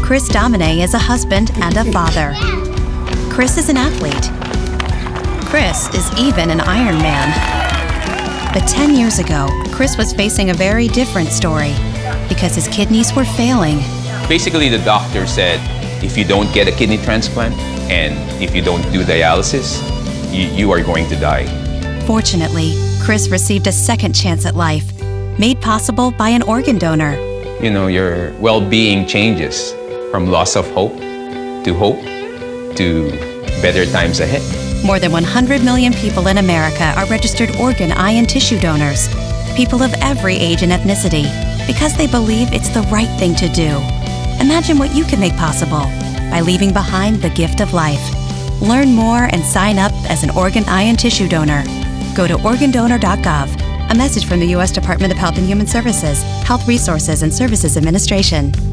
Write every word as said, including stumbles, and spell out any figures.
Chris Domine is a husband and a father. Chris is an athlete. Chris is even an Iron Man. But ten years ago, Chris was facing a very different story because his kidneys were failing. Basically, the doctor said, if you don't get a kidney transplant and if you don't do dialysis, you, you are going to die. Fortunately, Chris received a second chance at life, made possible by an organ donor. You know, your well-being changes from loss of hope to hope to better times ahead. More than one hundred million people in America are registered organ, eye, and tissue donors. People of every age and ethnicity, because they believe it's the right thing to do. Imagine what you can make possible by leaving behind the gift of life. Learn more and sign up as an organ, eye, and tissue donor. Go to organ donor dot gov. A message from the U S Department of Health and Human Services, Health Resources and Services Administration.